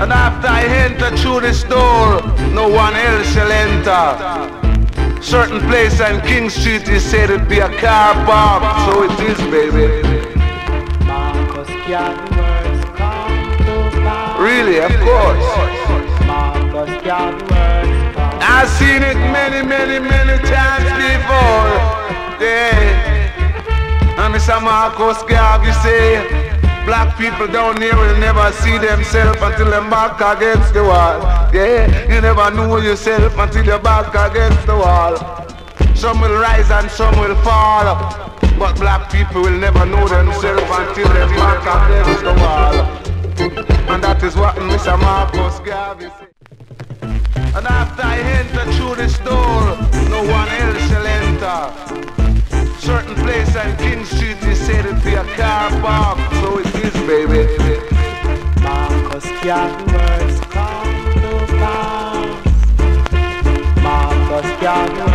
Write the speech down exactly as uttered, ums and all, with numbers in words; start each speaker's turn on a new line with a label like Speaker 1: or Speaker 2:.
Speaker 1: And after I enter through this door, no one else shall enter. Certain place on King Street is said to be a car park, so it is, baby.
Speaker 2: Marcus can words come to pass.
Speaker 1: Really, of course.
Speaker 2: Marcus can words come.
Speaker 1: I've seen it many, many, many times before. Yeah. And Mister Marcus Garvey, you say, black people down here will never see themselves until they're back against the wall. Yeah, you never know yourself until you're back against the wall. Some will rise and some will fall, but black people will never know themselves until they're back against the wall. And that is what Mister Marcus Garvey said. And after I enter through this door, no one else shall enter. Certain place on King Street is said to be a car park, so it is, baby.
Speaker 2: Marcus can words come to pass. Marcus can